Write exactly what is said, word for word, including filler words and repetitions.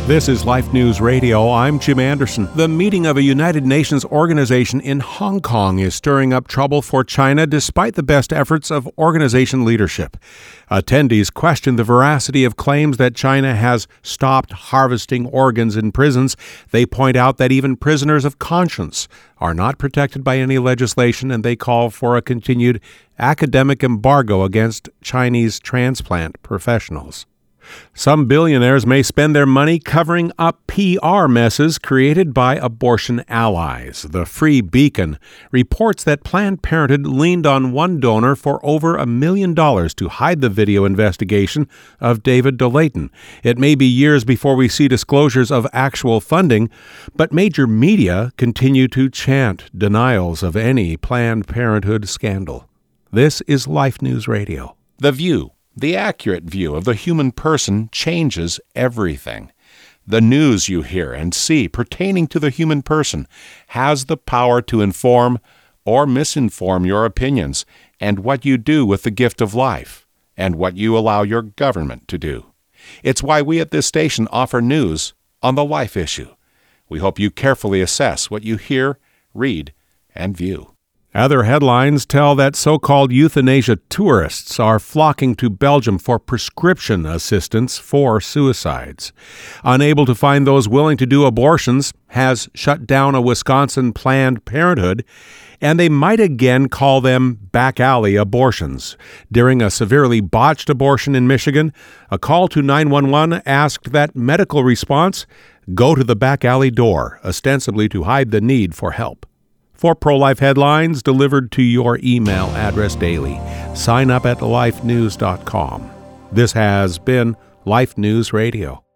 This is Life News Radio. I'm Jim Anderson. The meeting of a United Nations organization in Hong Kong is stirring up trouble for China despite the best efforts of organization leadership. Attendees question the veracity of claims that China has stopped harvesting organs in prisons. They point out that even prisoners of conscience are not protected by any legislation, and they call for a continued academic embargo against Chinese transplant professionals. Some billionaires may spend their money covering up P R messes created by abortion allies. The Free Beacon reports that Planned Parenthood leaned on one donor for over a million dollars to hide the video investigation of David DeLayton. It may be years before we see disclosures of actual funding, but major media continue to chant denials of any Planned Parenthood scandal. This is Life News Radio. The View. The accurate view of the human person changes everything. The news you hear and see pertaining to the human person has the power to inform or misinform your opinions and what you do with the gift of life and what you allow your government to do. It's why we at this station offer news on the life issue. We hope you carefully assess what you hear, read, and view. Other headlines tell that so-called euthanasia tourists are flocking to Belgium for prescription assistance for suicides. Unable to find those willing to do abortions, has shut down a Wisconsin Planned Parenthood, and they might again call them back alley abortions. During a severely botched abortion in Michigan, a call to nine one one asked that medical response go to the back alley door, ostensibly to hide the need for help. For pro-life headlines delivered to your email address daily, sign up at life news dot com. This has been Life News Radio.